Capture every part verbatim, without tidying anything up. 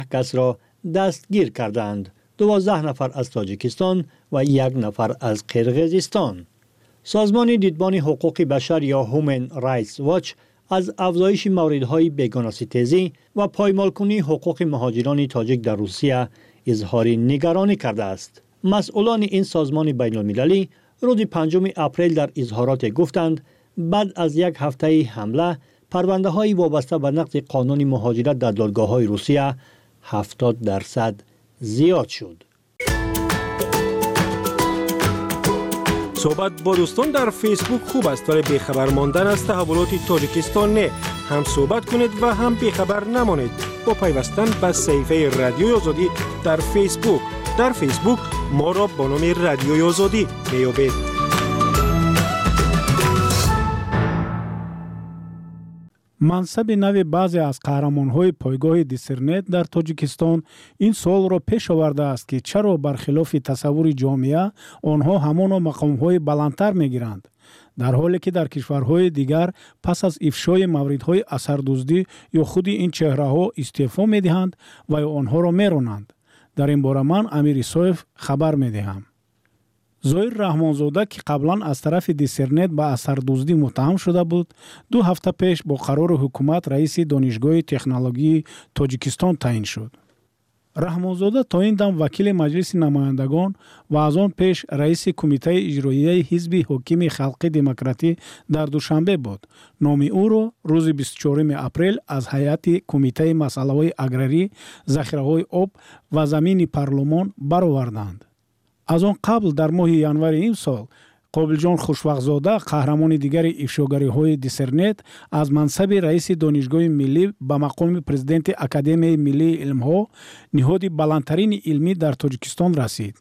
کس را دستگیر کردند. دوازده نفر از تاجیکستان و یک نفر از قرقیزستان. سازمان دیدبان حقوق بشر یا هومن رایتس واچ از افزایش موردهای بیگانه‌ستیزی و پایمال‌کنی حقوق مهاجران تاجیک در روسیه اظهار نگرانی کرده است. مسئولان این سازمان بین المللی روز پنجم اپریل در اظهارات گفتند بعد از یک هفته حمله پرونده های وابسته به نقض قانون مهاجرت در دادگاه های روسیه هفتاد درصد زیاد شد. صحبت با دوستان در فیسبوک خوب است ولی بیخبر ماندن از تحولات تاجیکستان نه. هم صحبت کنید و هم بیخبر نمانید با پیوستن به صفحه رادیوی آزادی در فیسبوک. در فیسبوک ما را با نام رادیوی آزادی میابید. منصب نو بعضی از قهرمان‌های پایگاه دیسرنت در تاجیکستان این سوال را پیش آورده است که چرا برخلاف تصور جامعه آنها همان مقام‌های بلندتر می‌گیرند، در حالی که در کشورهای دیگر پس از افشای موردهای اثردزدی یا خود این چهره‌ها استعفا می‌دهند و آنها را می‌رانند. در این باره من امیر ایسایف خبر می‌دهم. زایر رحمانزاده که قبلا از طرف دیسرنت به اثردزدی متهم شده بود، دو هفته پیش با قرار حکومت رئیس دانشگاه تکنولوژی تاجیکستان تعیین شد. رحمانزاده تا این دم وکیل مجلس نمایندگان و از آن پیش رئیس کمیته اجرایی حزب حاکم خلق دموکراتی در دوشنبه بود. نام او را روز بیست و چهارم اپریل از هیئت کمیته مسائل اگراری، ذخیره‌های آب و زمین پارلمان برآوردند. از آن قبل در ماه январ این سال قابلجان خوشوقت‌زاده قهرمان دیگر افشاگری‌های دیسرنت از منصب رئیس دانشگاه ملی به مقام پرزیدنت اکادمی ملی علم‌ها، نهاد بلندترین علمی در تاجیکستان رسید.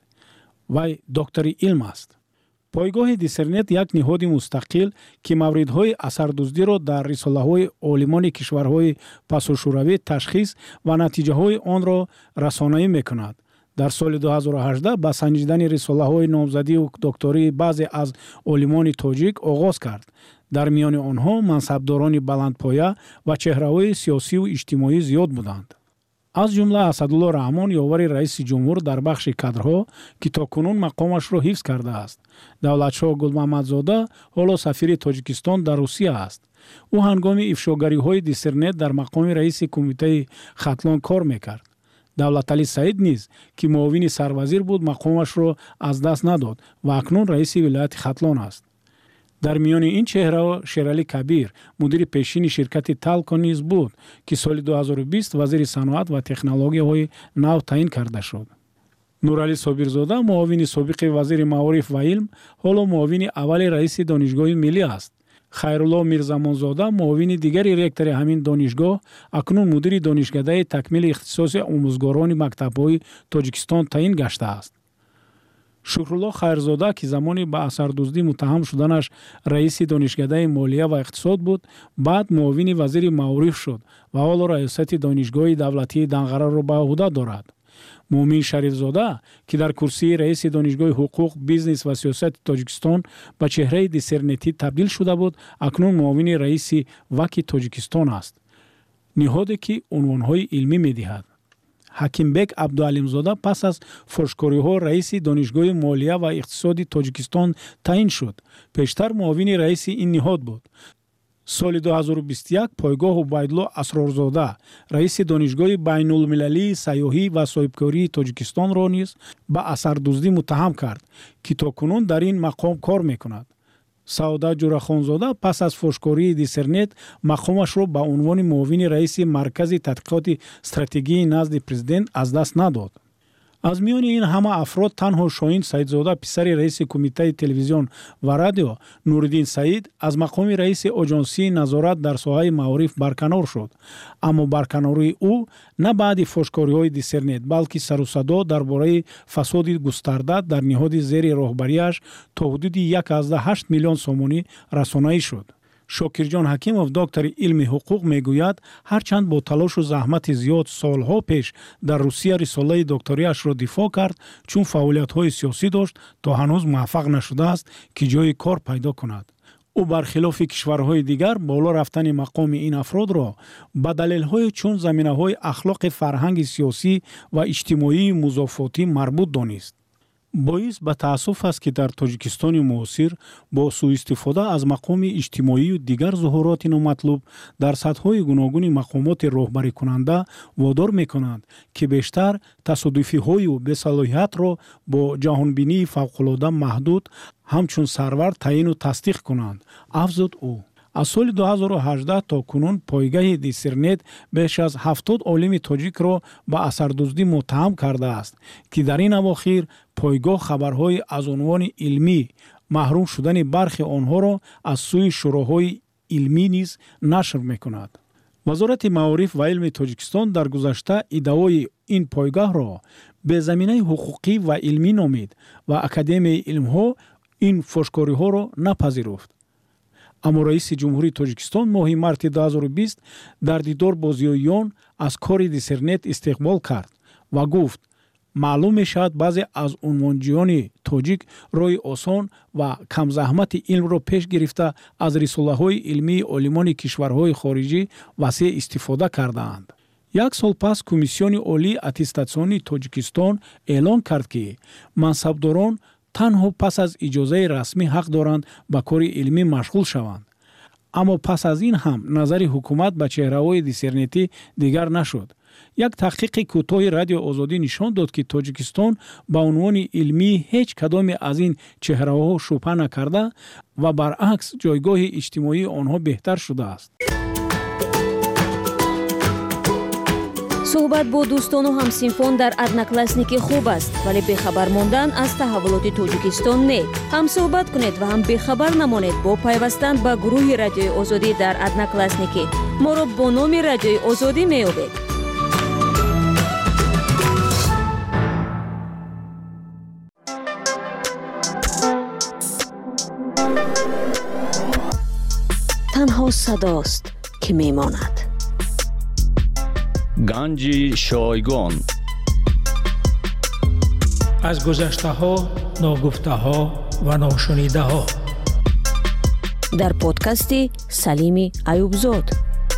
وی دکتر علم است. پایگاه دیسرنت یک نهاد مستقل که موردهای اثردزدی را در رساله‌های عالمان کشورهای پساشوروی تشخیص و نتیجه‌های آن را رسانه‌ای می‌کند. در سال دو هزار و هجده با سنجیدن رساله‌های نامزدی و دکتری بعضی از عالمان تاجیک آغاز کرد. در میان آنها منصبداران بلندپایه و چهره‌های سیاسی و اجتماعی زیاد بودند. از جمله اسدالله رحمان یاور رئیس جمهور در بخش کادرها که تاکنون مقامش را حفظ کرده است. دولتشاه گل‌محمدزاده حالا سفیر تاجیکستان در روسیه است. او هنگام افشاگری‌های دیسرنت در مقام رئیس کمیته ختلان کار می‌کرد. دولتعلی سعید نیز که معاون سروزیر بود مقامش را از دست نداد و اکنون رئیس ولایت ختلان است. در میان این چهره شیرعلی کبیر مدیر پیشین شرکت تالکو نیز بود که سال دو هزار و بیست وزیر صنعت و تکنولوژی‌های نو تعیین کرده شد. نورعلی صابرزاده معاون سابق وزیر معارف و علم حالا معاون اول رئیس دانشگاه ملی است. خیرالله میرزمانزاده معاون دیگری رکتور همین دانشگاه اکنون مدیر دانشکده تکمیل اختصاص آموزگاران مکتب‌های تاجیکستان تعیین گشته است. شکرالله خیرزاده که زمانی به اثردزدی متهم شدنش رئیس دانشکده مالیه و اقتصاد بود، بعد معاون وزیر معارف شد و حالا ریاست دانشگاه دولتی دنغره را به عهده دارد. مومین شریفزاده که در کرسی رئیس دانشگاه حقوق، بیزنس و سیاست تاجیکستان به چهره دیسرنتی تبدیل شده بود، اکنون معاون رئیس وکی تاجیکستان است. نهادی که عنوانهای علمی می‌دهد. حکیمبک عبدالعلیمزاده پس از فروشکاری‌ها رئیس دانشگاه مالیه و اقتصاد تاجیکستان تعیین شد. پیشتر معاون رئیس این نهاد بود. سال دو هزار و بیست و یک پایگاه عبیدالله اسرارزاده رئیس دانشگاه بین المللی سیاحی و صاحبکاری تاجیکستان را نیز به اثردزدی متهم کرد که تاکنون در این مقام کار میکند. سعادت جورخانزاده پس از فروشکاری دیسرنت مقامش را به عنوان معاون رئیس مرکز تحقیقات استراتژی نزد پرزیدنت از دست نداد. از میان این همه افراد تنها شاهین سعیدزاده پسر رئیس کمیته تلویزیون و رادیو نورالدین سعید از مقام رئیس آژانسی نظارت در ساحه معارف برکنار شد. اما برکناری او نه بعد فحشکاری‌های دیسرنت بلکه سر و صدا درباره فساد گسترده در نهاد زیر راهبریش تا حدود یک ازده هشت میلیون سومانی رسانه‌ای شد. شاکرجان حکیمов دکتر علم حقوق میگوید هرچند با تلاش و زحمت زیاد سالها پیش در روسیه رساله دکتریش را دفاع کرد، چون فعالیت‌های سیاسی داشت تا هنوز موفق نشده است که جای کار پیدا کند. او برخلاف کشورهای دیگر بالا رفتن مقام این افراد را به دلایل چون زمینه‌های اخلاق فرهنگ سیاسی و اجتماعی مضافاتی مربوط دانست. باعث به تأسف است که در تاجیکستان معاصر با سوء استفاده از مقام اجتماعی و دیگر ظهورات نامطلوب در سطح‌های گوناگون مقامات راهبری کننده وادار می‌کنند که بیشتر تصادفی‌های و بی‌صلاحیت را با جهانبینی فوق‌العاده محدود همچون سرور تعیین و تصدیق کنند. افزود او. از سال دو هزار و هجده تا کنون پایگاه دیسرنت بیش از هفتاد عالم تاجیک را به اثردزدی متهم کرده است که در این اواخر پایگاه خبرهای از عنوان علمی محروم شدن برخی آنها را از سوی شوراهای علمی نیز نشر می‌کند. وزارت معارف و علم تاجیکستان در گذشته ادعای این پایگاه را به زمینه حقوقی و علمی نامید و اکادمی علم‌ها این فحش‌کاری‌ها را نپذیرفت. اما رئیس جمهوری تاجیکستان ماه مارت دو هزار و بیست در دیدار با زیاییان از کار دیسرنت استقبال کرد و گفت معلوم می شود بعضی از عنوانجویان تاجیک رای آسان و کم زحمت علم را پیش گرفته از رساله های علمی عالمان کشورهای خارجی وسیع استفاده کردند. یک سال پس کمیسیون عالی اتستاسیونی تاجیکستان اعلان کرد که منصبداران تنها پس از اجازه رسمی حق دارند به کار علمی مشغول شوند. اما پس از این هم نظر حکومت به چهره‌های دیسرنتی دیگر نشد. یک تحقیق کوتاه رادیو آزادی نشان داد که تاجیکستان به عنوان علمی هیچ کدام از این چهره‌ها شبهه نکرده و برعکس جایگاه اجتماعی آنها بهتر شده است. صحبت با دوستان و همسینفان در ادناکلاسنیکی خوب است، ولی بخبر ماندن از تحولات تاجیکستان نه. هم صحبت کنید و هم بخبر نمانید با پیوستن به گروه رادیوی آزادی در ادناکلاسنیکی. ما را با نام رادیوی آزادی می‌یابید. تنها صداست که میماند. گنج شایگان. از گذشته ها، ناگفته ها و ناشنیده ها. در پادکستی سلیمی ایوبزاد.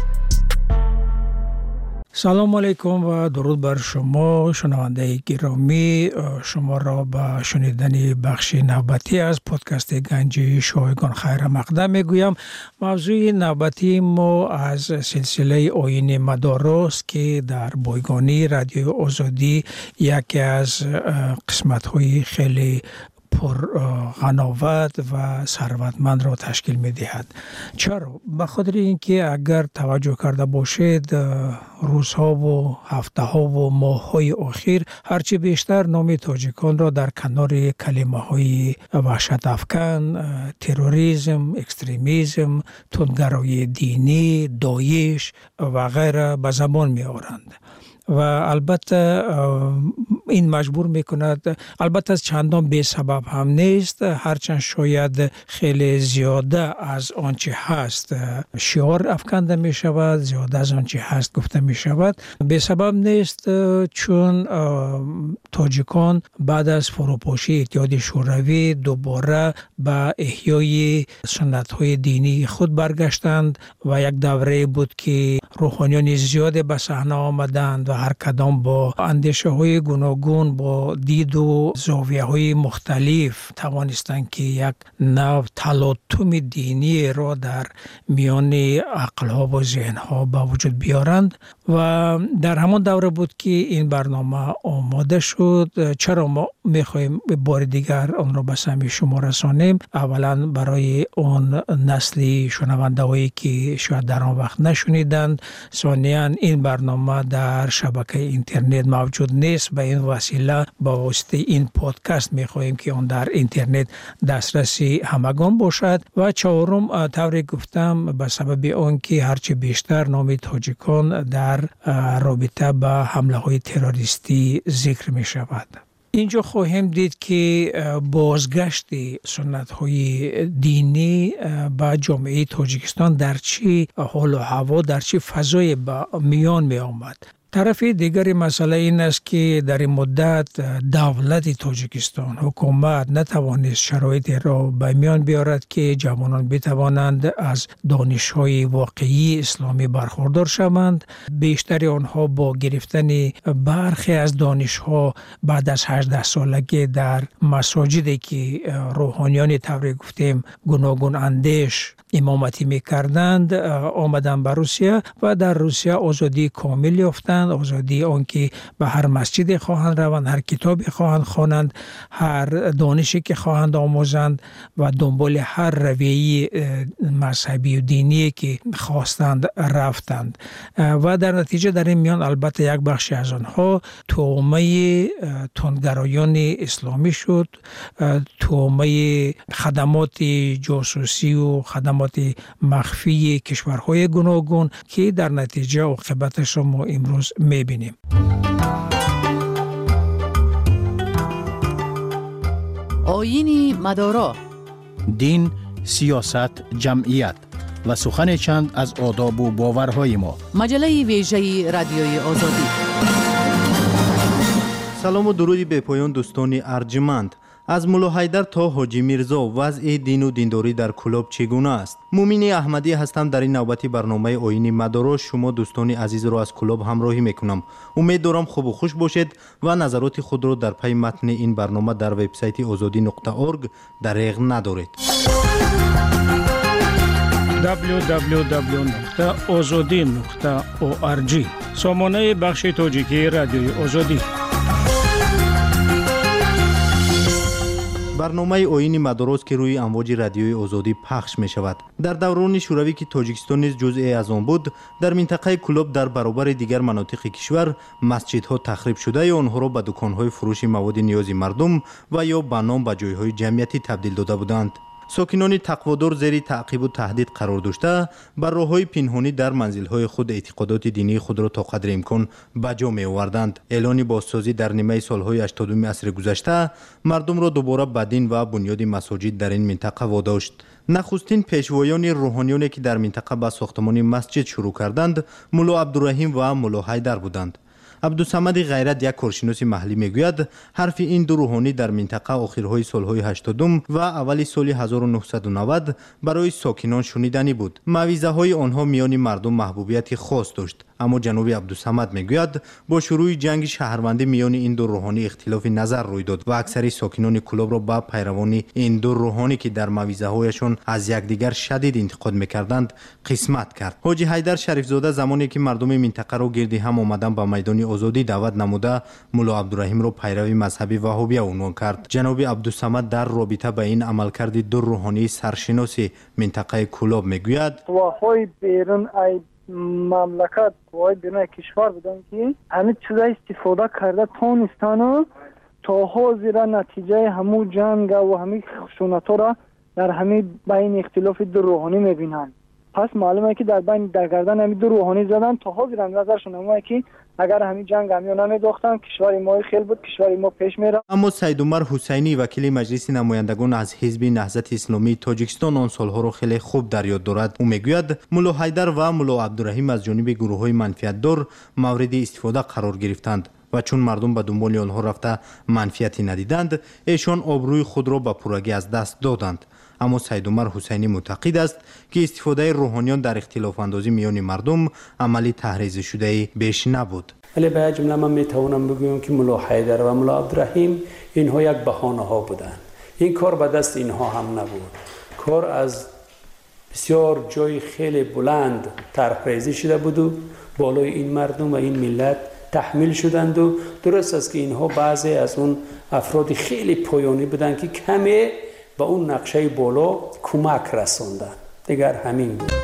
سلام علیکم و درود بر شما شنونده گرامی. شما را به شنیدن بخش نوبتی از پادکست گنج شایگان خیر مقدم میگویم. موضوع نوبتی ما از سلسله آیین مدارس که در بایگانی رادیو آزادی یکی از قسمت های خیلی پر غناوت و ثروتمند را تشکیل می دهد. چرا؟ به خاطر اینکه اگر توجه کرده باشید روزها و هفته ها و ماه های اخیر هرچی بیشتر نام تاجیکان را در کنار کلمه های وحشت افکن، تروریسم، اکستریمیسم، تندگرایی دینی، داعش و غیره به زبان می آورند. و البته این مجبور میکند، البته از چندان بی سبب هم نیست، هرچند شاید خیلی زیاده از آنچه هست شعار افکنده می شود، زیاده از آنچه هست گفته می شود. بی سبب نیست، چون تاجیکان بعد از فروپاشی اتحاد شوروی دوباره به احیای سنت های دینی خود برگشتند و یک دوره بود که روحانیان زیاد به صحنه آمدند و هر کدام با اندیشه های گوناگون، با دید و زاویه های مختلف توانستند که یک نوع تلاطم دینی را در میان عقل ها و ذهن ها به وجود بیارند و در همان دوره بود که این برنامه آماده شد. چرا ما میخوایم بار دیگر آن را به سمع شما رسانیم؟ اولا برای اون نسلی شنونده هایی که شاید در آن وقت نشنیدند، ثانیاً این برنامه در شبکه اینترنت موجود نیست، به این وسیله با واسطه این پادکست میخواهیم که اون در اینترنت دسترسی همگان باشد و چهارم طوری گفتم به سبب اون که هرچی بیشتر نام تاجیکان در رابطه با حمله های تروریستی ذکر می شود. اینجا خواهیم دید که بازگشت سنت های دینی به جامعه تاجیکستان در چی حال و هوا، در چی فضای به میان می آمد. طرف دیگر مسئله این است که در این مدت دولت تاجیکستان حکومت نتوانست شرایطی را به میان بیارد که جوانان بتوانند از دانش‌های واقعی اسلامی برخوردار شوند. بیشتر آنها با گرفتن برخی از دانش‌ها بعد از هجده سالگی در مساجدی که روحانیان طور گفتیم گوناگون اندیش امامتی می‌کردند آمدن به روسیه و در روسیه آزادی کامل یافتند، آزادی آنکه به هر مسجد خواهند روند، هر کتابی خواهند خواندند، هر دانشی که خواهند آموزند و دنبال هر رویه مذهبی و دینی که خواستند رفتند. و در نتیجه در این میان البته یک بخشی از آنها تومه تندگرایان اسلامی شد، تومه خدمات جاسوسی و خدمات مخفی کشورهای گوناگون که در نتیجه عاقبتش را ما امروز می‌بینیم. آیین مدارا، دین، سیاست، جمعیت و سخن چند از آداب و باورهای ما. مجله ویژه رادیوی آزادی. سلام و درودی به پایان دوستان ارجمند. از مولا حیدر تا حاجی میرزا وضع دین و دینداری در کلاب چگونه است؟ مومین احمدی هستم. در این نوبتی برنامه آیین مدارا شما دوستان عزیز را از کلاب همراهی میکنم. امید دارم خوب و خوش باشید و نظرات خود را در پی متن این برنامه در وبسایت آزادی نقطه اورگ دریغ ندارید. دبلیو دبلیو دبلیو نقطه آزادی نقطه او آر جی سامانه بخش تاجیکی رادیوی آزادی. برنامه آیین مدارا که روی امواج رادیوی آزادی پخش می شود. در دوران شوروی که تاجیکستان نیز جزئی از آن بود، در منطقه کلاب در برابر دیگر مناطق کشور مسجدها تخریب شده یا آنها را به دکانهای فروش مواد نیاز مردم و یا به نام به جایهای جمعیتی تبدیل داده بودند. ساکنان تقوادار زیر تعقیب و تهدید قرار داشته بر راه‌های پنهانی در منزل‌های خود اعتقادات دینی خود را تا قدر امکان به جا می‌آوردند. اعلان بازسازی در نیمه سال‌های هشتادم عصر گذشته مردم را دوباره به دین و بنیاد مساجد در این منطقه واداشت. نخستین پیشوایان روحانیانی که در منطقه به ساختمان مسجد شروع کردند مولا عبدالرحیم و مولا حیدر بودند. عبدالصمد غیرت یک کارشناس محلی میگوید حرف این دو روحانی در منطقه آخرهای سالهای هشتادم و اول سال هزار و نهصد و نود برای ساکنان شنیدنی بود. موعظه های آنها میان مردم محبوبیت خاص داشت. اما جناب عبدالصمد میگوید با شروع جنگ شهروندی میان این دو روحانی اختلاف نظر روی داد و اکثر ساکنان کلاب را با پیروانی این دو روحانی که در موعظه هایشان از یکدیگر شدید انتقاد میکردند قسمت کرد. حاجی حیدر شریف زاده زمانی که مردم منطقه را گردی هم آمدن به میدان آزادی دعوت نموده مولا عبدالرحیم را پیروی مذهبی وهابی عنوان کرد. جناب عبدالصمد در رابطه با این عملکرد دو روحانی سرشناس منطقه کلاب میگوید وهای بیرون ای مملکت وای بیرون کشور بودن که همه چیزای استفاده کرده تونستن تا حاضر نتیجه همو جنگ و همه خشونت‌ها را در همه بین اختلاف دو روحانی میبینن. پس معلومه که در بین در گردن همین دو روحانی زدن تا حاضر نظرشون همه که اگر همین جنگ همیو نمیداختن کشور ما خیلی بود، کشور ما پیش میره. اما سید عمر حسینی وکیل مجلس نمایندگان از حزب نهضت اسلامی تاجیکستان آن سالها را خیلی خوب در یاد دارد. او میگوید مولا حیدر و مولا عبدالرحیم از جانب گروه‌های منفعت‌دار مورد استفاده قرار گرفتند و چون مردم به دنبال آنها رفته منفعتی ندیدند ایشان آبروی خود را به پورگی از دست دادند. اما سید عمر حسینی معتقد است که استفاده روحانیان در اختلاف اندازی میان مردم عملی تحریض شده بیش نبود. ولی به جمله من میتوانم بگویم که مولا حیدر و مولا عبدالرحیم اینها یک بهانه ها بودند. این کار به دست اینها هم نبود. کار از بسیار جای خیلی بلند طرحریزی شده بود و بالای این مردم و این ملت تحمیل شدند و درست است که اینها بعضی از اون افراد خیلی پایانی بودند که کمی با اون نقشه بالا کمک رساندن. دیگر همین بود.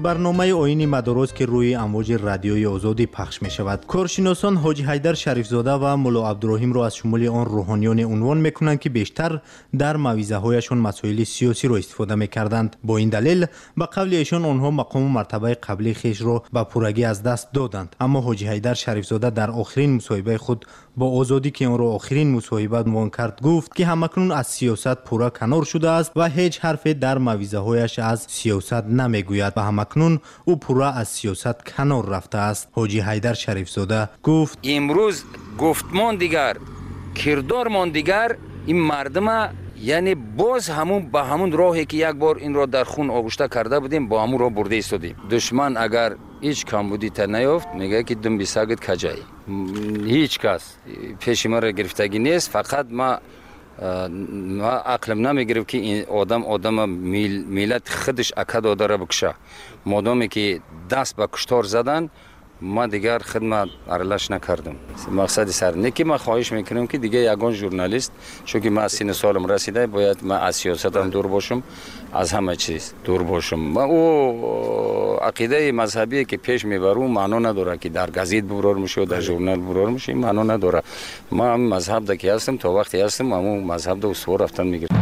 برنامه آیین مدارس که روی امواج رادیوی آزادی پخش می شود. کارشناسان حاجی حیدر شریفزاده و مولا عبدالرحیم را از شمول آن روحانیان عنوان می کنند که بیشتر در موعظه هایشان مسائل سیاسی را استفاده می کردند. با این دلیل به قول ایشان آنها مقام و مرتبه قبلی خیش را به پورگی از دست دادند. اما حاجی حیدر شریفزاده در آخرین مصاحبه خود با آزادی که آن را آخرین مصاحبه عنوان کرد گفت که همکنون از سیاست پورا کنار شده است و هیچ حرفی در موعظه هایش از سیاست نمیگوید و همکنون او پورا از سیاست کنار رفته است. حاجی حیدر شریفزاده گفت امروز گفتمان دیگر، کردارمان دیگر، این مردم یعنی باز همون با همون راهی که یک بار این را در خون آغشته کرده بودیم با همون را برده ایستادیم. دشمن اگر هیچ کمبودی تا نیافت میگه که دم بیساگت کجایی. هیچ کس پیش ما را گرفتگی نیست، فقط ما ما عقلم نمیگرفت که این آدم آدم میل ملت خودش اکد داره بکشه. مادامی که دست به کشتار زدن ما دیگر خدمت ارلش نکردم. مقصد سر نه که ما خواهش میکنم که دیگه یگان ژورنالیست، چون که ما سن سالم رسیده باید ما از سیاست هم دور باشم، از همه چیز دور باشم. ما او عقیده مذهبی که پیش میبرم معنا نداره که در گزیت برار میشه و در ژورنال برار میشه، معنا نداره. ما هم مذهب دکی هستم، تا وقتی هستم همون مذهب دو سوار رفتن میگیرم.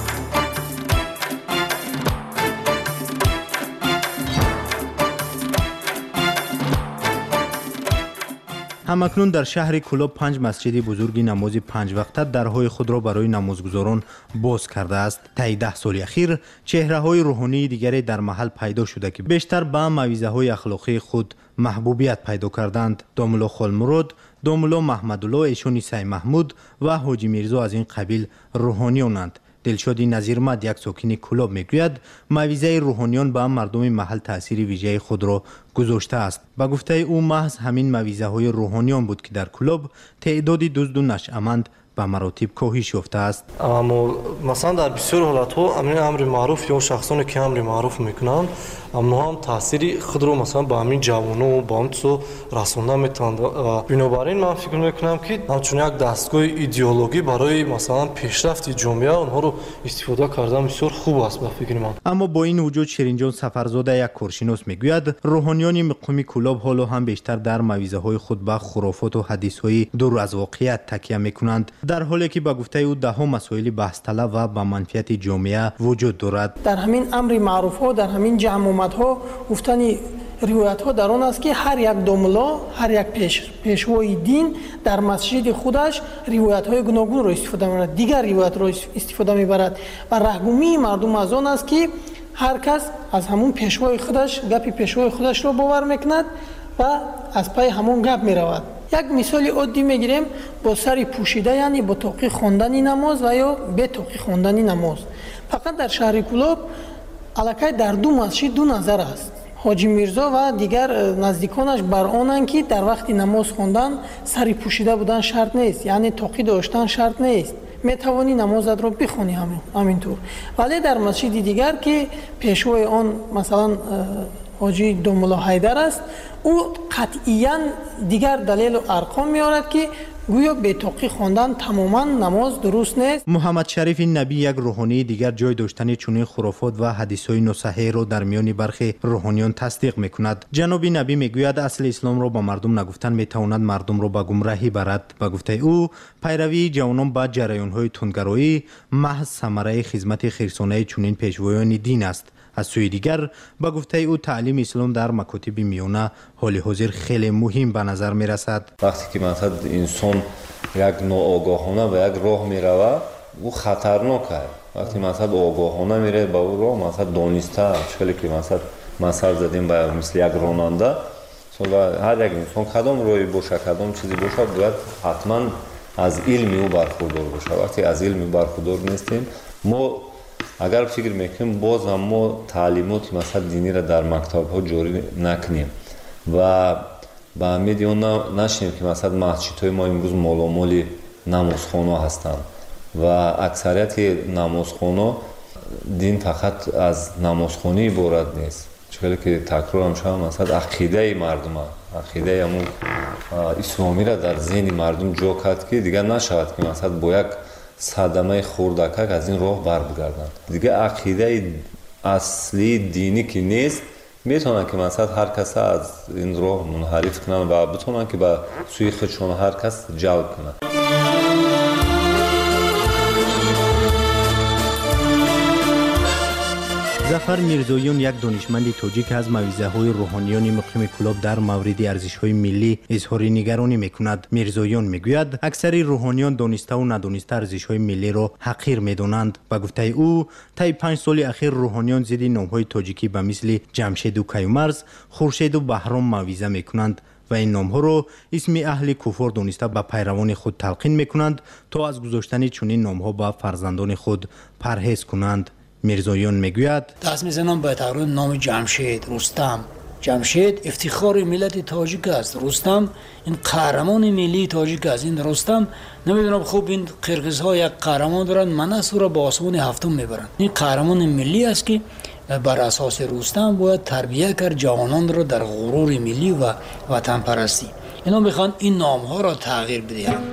همکنون در شهر کلوب پنج مسجد بزرگ نماز پنج وقته درهای خود را برای نمازگزاران باز کرده است. طی ده سال اخیر چهره های روحانی دیگری در محل پیدا شده که بیشتر به موعظه های اخلاقی خود محبوبیت پیدا کردند. داملا خالمراد، داملا محمدالله ایشون عیسی محمود و حاجی میرزا از این قبیل روحانیانند. دلشادی نظیرمد یک ساکن کلوب میگوید موعظه روحانیان به مردم محل تاثیر ویژه خود را گذاشته است. با گفته او محض همین موعظه های روحانیان بود که در کلوب تعداد دزد و نشأمند به مراتب کاهش یافته است. اما مثلا در بسیار حالت ها امر امر معروف یا شخصانی که امر معروف میکنند اما هم تاثیر خود رو مثلا با همین جوانو و با همچو رسوندن میتوند. بنابراین من فکر میکنم که همچون یک دستگاه ایدئولوژی برای مثلا پیشرفت جامعه اونها رو استفاده کردن بسیار خوب است به فکر من. اما با این وجود شیرینجان سفرزاده یک کارشناس میگوید روحانیان مقامی کلوب حالا هم بیشتر در موعظه های خود به خرافات و حدیث های دور از واقعیت تکیه میکنند، در حالی که با گفته او ده ها مسائل بحث طلب و با منفعت جامعه وجود دارد. در همین امر معروف ها، در همین جمع ها گفتن روایت ها در آن است که هر یک دوملا، هر یک پیش پیشوای دین در مسجد خودش روایت های گوناگون را استفاده می‌برد، دیگر روایت را استفاده می‌برد و رهگمی مردم از آن است که هر کس از همون پیشوای خودش گپی پیشوای خودش را باور میکند و از پای همون گپ میرود. یک مثال عادی میگیریم با سری پوشیده، یعنی با توقی خواندن نماز و یا به توقی خواندن نماز. فقط در شهر کلوب الکی در دو مسجد دو نظر است. حاجی میرزا و دیگر نزدیکانش بر آنند که در وقت نماز خواندن سری پوشیده بودن شرط نیست، یعنی توقی داشتن شرط نیست، میتوانی نمازت را بخوانی همین همینطور. ولی در مسجد دیگر که پیشوای آن مثلا حاجی دوملا حیدر است، او قطعیاً دیگر دلیل و ارقام میارد که گویا به توقی خواندن تماما نماز درست نیست. محمد شریف نبی یک روحانی دیگر جای داشتن چنین خرافات و حدیث‌های ناصحیح را در میان برخی روحانیان تصدیق میکند. جناب نبی میگوید اصل اسلام را با مردم نگفتن میتواند مردم را به گمراهی برد. با گفته او پیروی جوانان با جریان‌های تندگرایی محض ثمره خدمت خیرسانه چنین پیشوایان دین است. از سوی دیگر با گفته او تعلیم اسلام در مکاتب میانه حال حاضر خیلی مهم به نظر می رسد. وقتی که مثلا انسان یک ناآگاهانه به یک راه می رود او خطرناک است. وقتی مثلا آگاهانه میره به اون راه مثلا دانسته شکلی که مثلا مثلا زدیم به مثل یک راننده هر یک انسان کدام راهی باشه کدام چیزی باشه باید حتما از علم او برخوردار باشه. وقتی از علم برخوردار نیستیم ما اگر فکر میکنیم باز هم ما تعلیمات مثلا دینی را در مکتب ها جاری نکنیم و به امید اون نشیم که مثلا مسجد های ما امروز مالامال نمازخانه هستند و اکثریت نمازخانه دین فقط از نمازخانه عبارت نیست، چون که تکرار هم شد مثلا عقیده مردم عقیده همون اسلامی را در ذهن مردم جا کرد که دیگر نشود که مثلا با یک صدمه خوردکک از این راه بر بگردند. دیگه عقیده اصلی دینی که نیست میتونن که مثلا هر کس از این راه منحرف کنن و بتونن که به سوی خودشون هر کس جلب کنن. ظفر میرزویان یک دانشمند تاجیک از موعظه‌های روحانیان مقیم کلاب در مورد ارزش‌های ملی اظهار نگرانی می‌کند. میرزویان میگوید اکثر روحانیان دانسته و ندانسته ارزش‌های ملی را حقیر می‌دانند. به گفته او طی پنج سال اخیر روحانیان ضد نام‌های تاجیکی به مثل جمشید و کیومرز، خورشید و بهرام موعظه می‌کنند و این نام‌ها را اسم اهل کفر دانسته به پیروان خود تلقین می‌کنند تا از گذاشتن چنین نام‌ها به فرزندان خود پرهیز کنند. میرزویان میگوید دست میزنم به تقریبا نام جمشید، رستم. جمشید افتخار ملت تاجیک است. رستم این قهرمان ملی تاجیک است. این رستم نمیدونم خوب این قرقیزها یک قهرمان دارن، منصور را با آسمان هفتم میبرن. این قهرمان ملی است که بر اساس رستم باید تربیت کرد جوانان را در غرور ملی و وطن پرستی. اینا میخوان این نام ها را تغییر بدهند.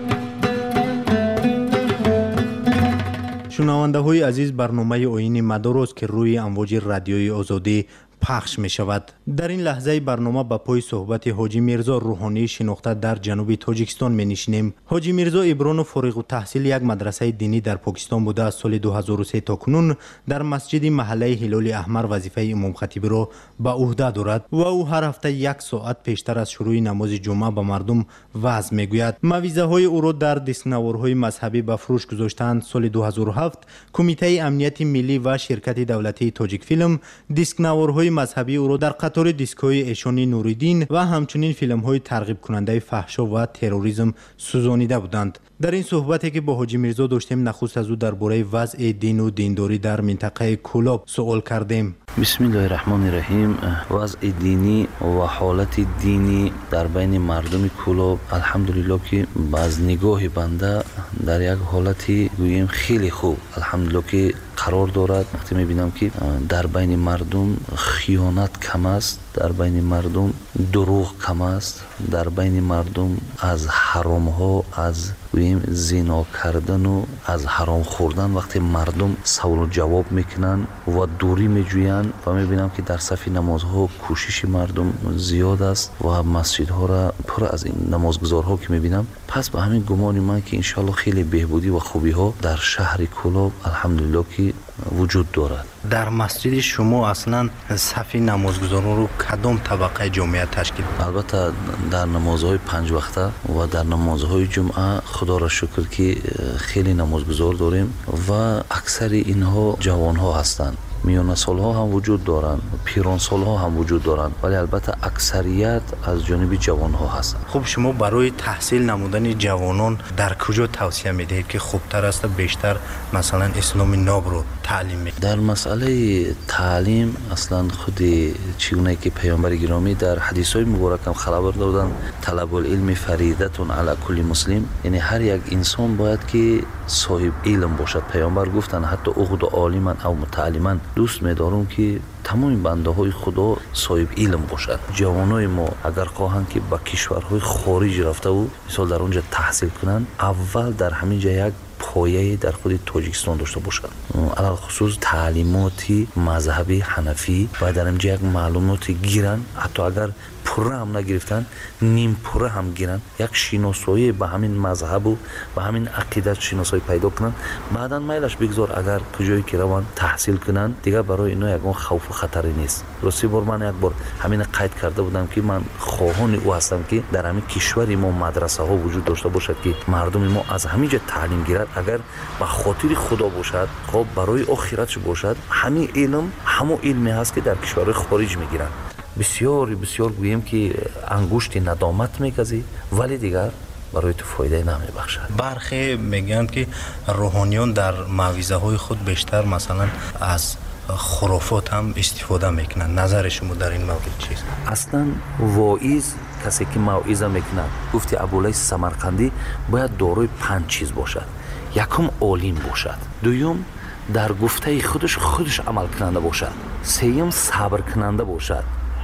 شنونده های عزیز، برنامه آیین مدارست که روی امواج رادیوی آزادی پخش می شود. در این لحظه برنامه با پای صحبت حاجی میرزا روحانی شناخته در جنوب تاجیکستان می نشینیم. حاجی میرزا ابران فارغ التحصیل یک مدرسه دینی در پاکستان بوده. از سال دو هزار و سه تا کنون در مسجد محله هلال احمر وظیفه امام خطیب را به عهده دارد و او هر هفته یک ساعت پیشتر از شروع نماز جمعه به مردم وعظ می گوید. موعظه های او را در دستنوارهای مذهبی به فروش گذاشتند. سال دو هزار و هفت کمیته امنیت ملی و شرکت دولتی تاجیک فیلم دستنوارهای مذهبی او را در قطار دیسک‌های ایشانی نوریدین و همچنین فیلم‌های ترغیب کننده فحشا و تروریسم سوزانیده بودند. در این صحبتی که با حاجی میرزا داشتیم نخست از او درباره وضع دین و دینداری در منطقه کولاب سوال کردیم. بسم الله الرحمن الرحیم. وضع دینی و حالت دینی در بین مردم کولاب الحمدلله که باز نگاه بنده در یک حالتی گوییم خیلی خوب الحمدلله که قرار دارد. وقتی میبینم که در بین مردم خیانت کم است، در بین مردم دروغ کم است، در بین مردم از حرام ها، از گوییم زنا کردن و از حرام خوردن وقتی مردم سوال و جواب میکنن و دوری میجوین و میبینم که در صف نمازها کوشش مردم زیاد است و مسجدها را پر از این نمازگزارها که میبینم. پس به همین گمان من که انشالله خیلی بهبودی و خوبی ها در شهر کولاب الحمدلله که وجود دارد. در مسجد شما اصلا صف نمازگزاران رو کدام طبقه جامعه تشکیل؟ البته در نمازهای پنج وقته و در نمازهای جمعه خدا را شکر که خیلی نمازگزار داریم و اکثر اینها جوان ها هستند. میان سال ها هم وجود دارند، پیران سال ها هم وجود دارند، ولی البته اکثریت از جانب جوان ها هستند. خب شما برای تحصیل نمودن جوانان در کجا توصیه میدهید که خوبتر است بیشتر مثلا اسلام ناب رو تعلیم میدهید؟ در مسئله تعلیم اصلا خود چگونه که پیامبر گرامی در حدیث های مبارک هم خبر دادن طلب العلم فریضه علی کل مسلم، یعنی هر یک انسان باید که صاحب علم باشد. پیامبر گفتن حتی اغد عالما او متعلما، دوست می‌دارم که تمام بنده های خدا صاحب علم باشد. جوانای ما اگر خواهند که به کشورهای خارج رفته و مثلا در اونجا تحصیل کنند، اول در همین جا یک پایه در خود تاجیکستان داشته باشند، علل خصوص تعلیماتی مذهبی حنفی و در اینجا یک معلوماتی گیرن، حتی اگر پره هم نگرفتن نیم پره هم گیرن، یک شناسایی به همین مذهب و به همین عقیدت شناسایی پیدا کنن. بعداً میلش بگذار اگر کجایی که روان تحصیل کنن دیگه برای اینا یکون خوف و خطری نیست. راستی بار من یک بار همین قید کرده بودم که من خواهان او هستم که در همین کشور ما مدرسه ها وجود داشته باشد که مردم ما از همینجا تعلیم گیرد، اگر به خاطر خدا باشد، خب برای آخرتش باشد. همین علم همون علمی هست که در کشور خارج میگیرن. بسیار بسیار گوییم که انگشت ندامت میکزی ولی دیگر برای تو فایده نمیبخشد. برخی میگن که روحانیان در موعظه های خود بیشتر مثلا از خرافات هم استفاده میکنن. نظر شما در این مورد چیست؟ اصلا واعظ کسی که موعظه میکنه، گفتی ابولیث سمرقندی، باید دارای پنج چیز باشد. یکم عالم باشد، دوم در گفته خودش خودش عمل کننده باشد، سوم صبر کننده باشد،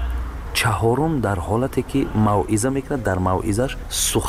چهارم در حالتی که موعظه میکنه در موعظش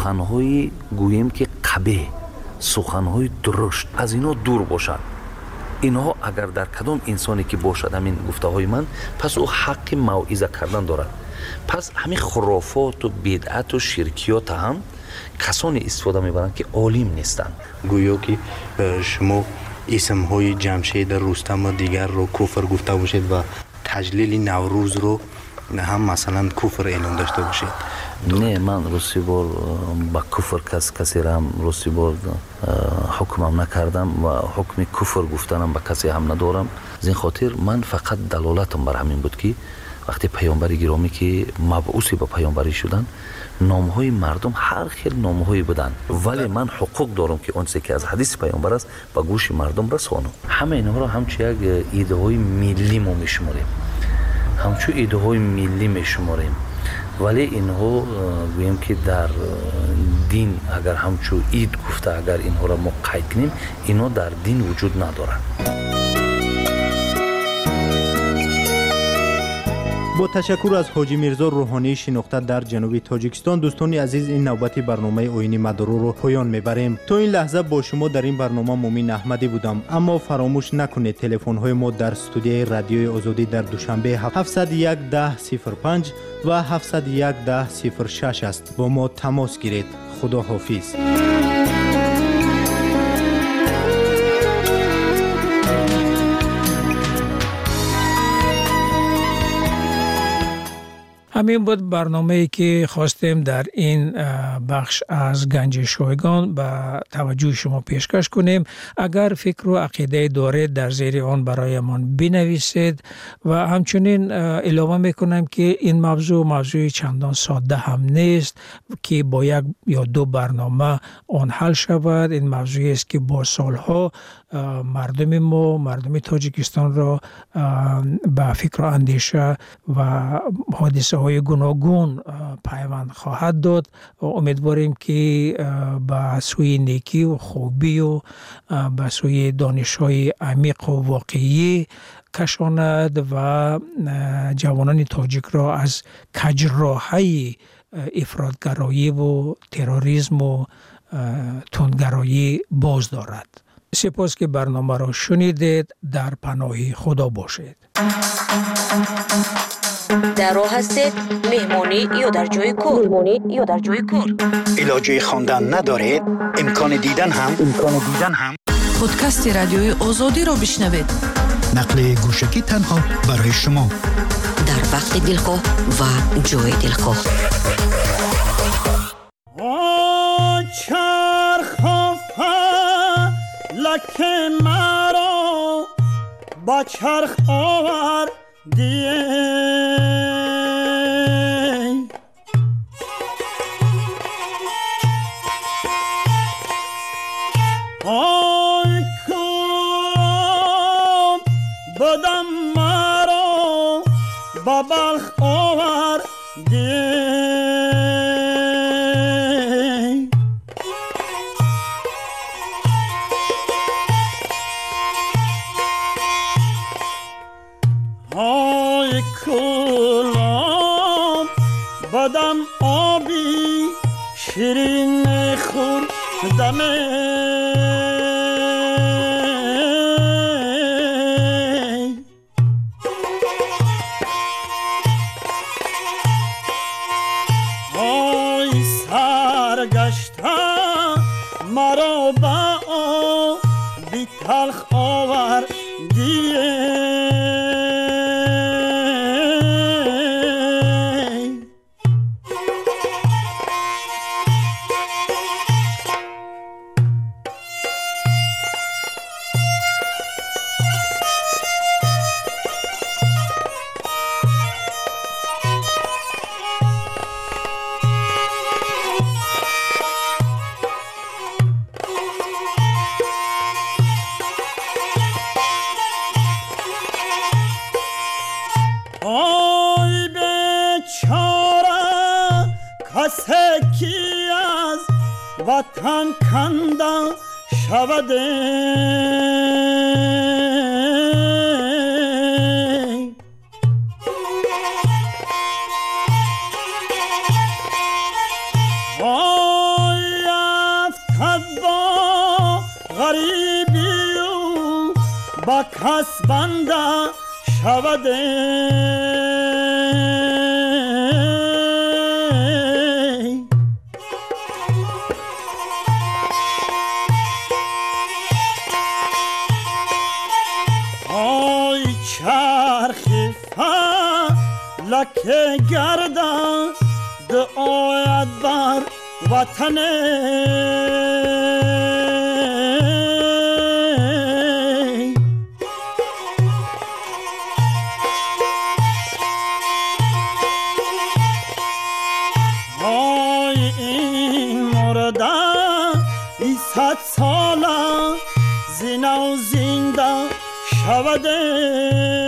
سخنهای گوییم که قبیح، سخنهای درشت از اینا دور باشد. اینها اگر در کدام انسانی که باشد همین گفته های من، پس او حق موعظه کردن دارد. پس همین خرافات و بدعت و شرکیات هم کسانی استفاده میبرند که عالم نیستند. گویا که شما اسم های جمشید، رستم و دیگر رو کفر گفته باشید و تجلیل نوروز رو هم مثلا کفر اعلام داشته باشید. نه، من روسی بار با کفر کس کسی را هم روسی بار حکمم نکردم و حکم کفر گفتنم با کسی هم ندارم. از این خاطر من فقط دلالتم بر همین بود که وقتی پیامبر گرامی که مبعوثی به پیامبری شدن، نامهای مردم هر خیل نامهایی بودن، ولی من حقوق دارم که اون چیزی که از حدیث پیامبر است به گوش مردم رسانم. همه اینها را همچون یک ایده های ملی ما میشماریم، همچون ایده های ملی میشماریم، ولی اینها گویم که در دین اگر همچون اید گفته اگر اینها را ما قید کنیم، اینها در دین وجود ندارند. با تشکر از حاجی میرزا روحانی شناخته در جنوب تاجیکستان، دوستان عزیز این نوبتی برنامه آیین مدارو رو پایان میبریم. تا این لحظه با شما در این برنامه مومن احمدی بودم، اما فراموش نکنید تلفن های ما در استودیوی رادیوی آزادی در دوشنبه هفتصد و یک ده صفر پنج و هفتصد و یک ده صفر شش است. با ما تماس گیرید. خدا حافظ. همین بود برنامه‌ای که خواستیم در این بخش از گنج شایگان به توجه شما پیشکش کنیم. اگر فکر و عقیده دارید در زیر آن برایمان بنویسید و همچنین علاوه میکنم که این موضوع موضوع چندان ساده هم نیست که با یک یا دو برنامه آن حل شود. این موضوعی است که با سالها مردم ما، مردم تاجیکستان را به فکر و اندیشه و حادثه های گوناگون پیوند خواهد داد و امیدواریم که به سوی نیکی و خوبی و به سوی دانش های عمیق و واقعی کشاند و جوانان تاجیک را از کجراهی افراطگرایی و تروریسم و تندگرایی باز دارد. سپاس که برنامه را شنیدید. در پناه خدا باشید. در راه هستید، مهمانی یا در جای کار، مهمانی یا در جای کار، علاجه خواندن ندارید، امکان دیدن هم امکان دیدن هم پادکست رادیوی آزادی را بشنوید. نقل گوشکی تنها برای شما در وقت دلخواه و جای دلخواه. چرخ فلک مرا با چرخ آور دیه آی کام بدم مرا با بلخ آور دیه آی کلام بدم آبی شیرین خوردمه آی سرگشته مرا با آبی تلخ آوردیه آی بیچاره کسی کی از وطن کنده شوده آی افتد با غریبی و با کس بنده شود آی چرخی فلک گردن دعایت بر وطن آی این مرده ای صد ساله زینه و زنده شود